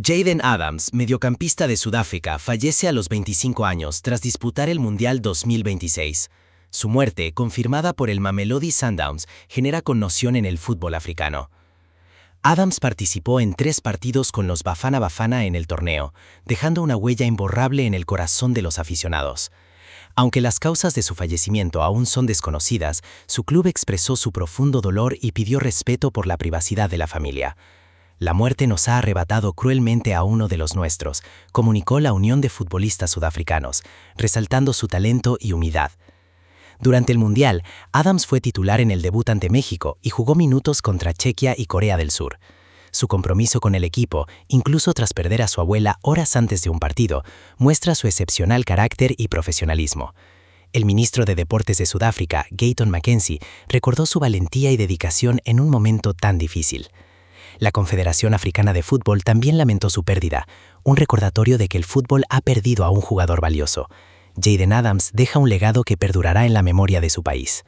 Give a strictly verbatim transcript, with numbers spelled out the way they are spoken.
Jayden Adams, mediocampista de Sudáfrica, fallece a los veinticinco años tras disputar el Mundial dos mil veintiséis. Su muerte, confirmada por el Mamelodi Sundowns, genera conmoción en el fútbol africano. Adams participó en tres partidos con los Bafana Bafana en el torneo, dejando una huella imborrable en el corazón de los aficionados. Aunque las causas de su fallecimiento aún son desconocidas, su club expresó su profundo dolor y pidió respeto por la privacidad de la familia. La muerte nos ha arrebatado cruelmente a uno de los nuestros, comunicó la Unión de Futbolistas Sudafricanos, resaltando su talento y humildad. Durante el Mundial, Adams fue titular en el debut ante México y jugó minutos contra Chequia y Corea del Sur. Su compromiso con el equipo, incluso tras perder a su abuela horas antes de un partido, muestra su excepcional carácter y profesionalismo. El ministro de Deportes de Sudáfrica, Gayton Mackenzie, recordó su valentía y dedicación en un momento tan difícil. La Confederación Africana de Fútbol también lamentó su pérdida, un recordatorio de que el fútbol ha perdido a un jugador valioso. Jayden Adams deja un legado que perdurará en la memoria de su país.